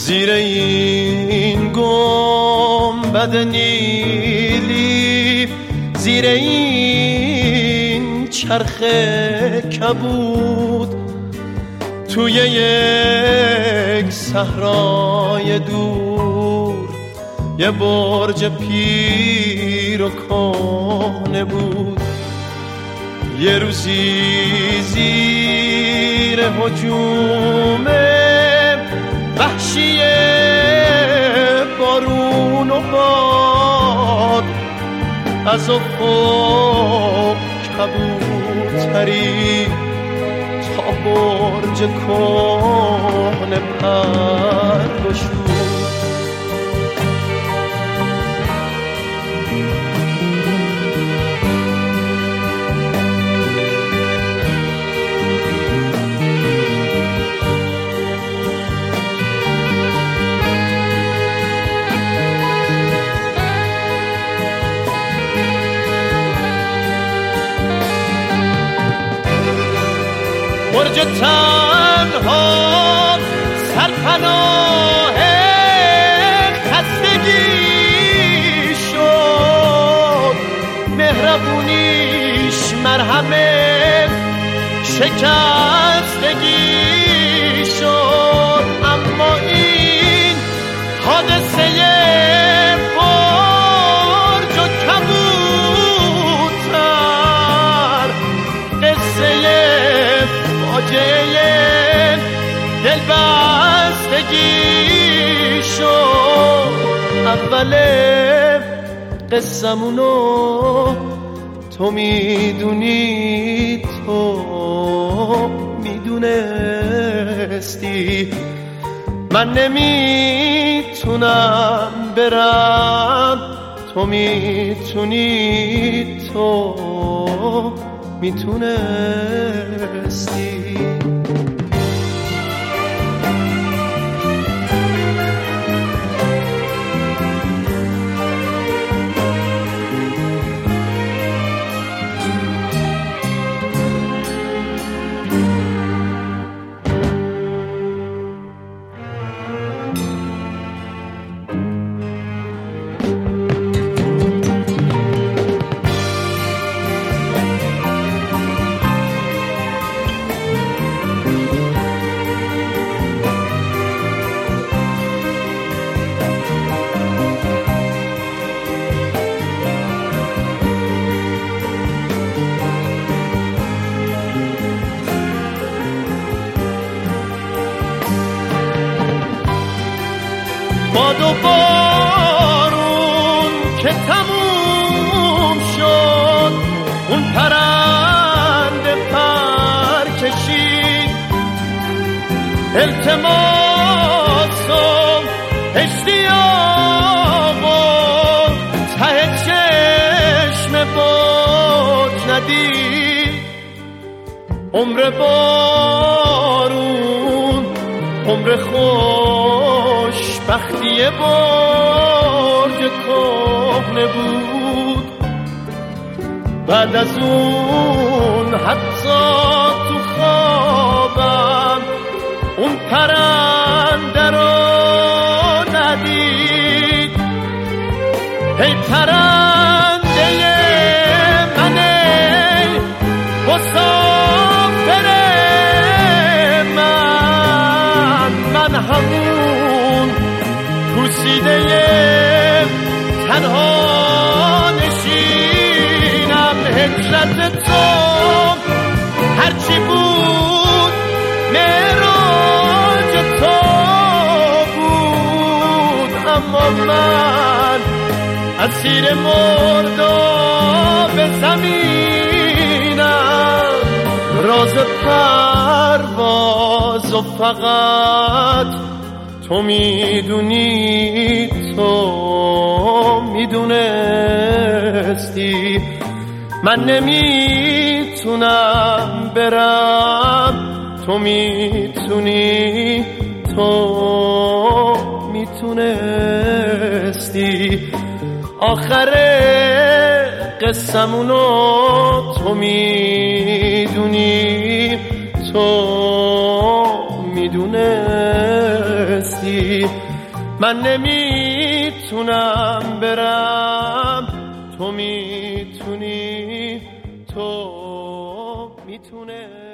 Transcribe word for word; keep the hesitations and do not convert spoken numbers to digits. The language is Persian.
زیر این گنبد نیلی، زیر این چرخ کبود، توی یک صحرای دور یه برج پیر و کهنه بود. یه روزی زیر هجوم وحشی بارون و باد، از افق کبوتری تا برج کهنه پر گشود. برج تنها سرپناه خستگی شد، مهربونیش مرهم شکستگی شد. اما این حادثه برج و کبوتر قصه فاجعه دلبستگی شد. اول قصمونو تو میدونی، تو میدونستی، من نمیتونم برم، تو میتونی، تو میتونستی. باد و بارون که تموم شد، اون پرنده پر کشید، التماسم اشتیاق و ته چشم بود ندید. عمر بارون عمر خوش بختی برج کهنه بود. بعد از اون حتی تو خوابم اون پرنده رو ندید. ای پرنده من، ای مسافر من، من همون پوسیده تنها نشینم. هجرت تو هرچی بود معراج تو بود، اما من اسیر مرداب زمینم. راز پرواز و فقط تو میدونی، تو میدونستی، من نمیتونم برم، تو میتونی، تو میتونستی. آخر قصمونو تو میدونی، تو میدونستی. بفرستی. من نمیتونم برم، تو میتونی، تو میتونه